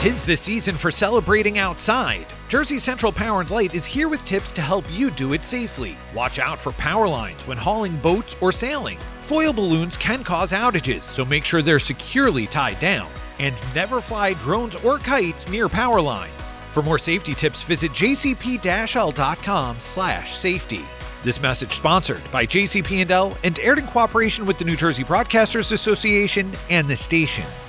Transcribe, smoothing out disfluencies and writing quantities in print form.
'Tis the season for celebrating outside. Jersey Central Power and Light is here with tips to help you do it safely. Watch out for power lines when hauling boats or sailing. Foil balloons can cause outages, so make sure they're securely tied down. And never fly drones or kites near power lines. For more safety tips, visit jcp-l.com/safety. This message sponsored by JCP&L and aired in cooperation with the New Jersey Broadcasters Association and the station.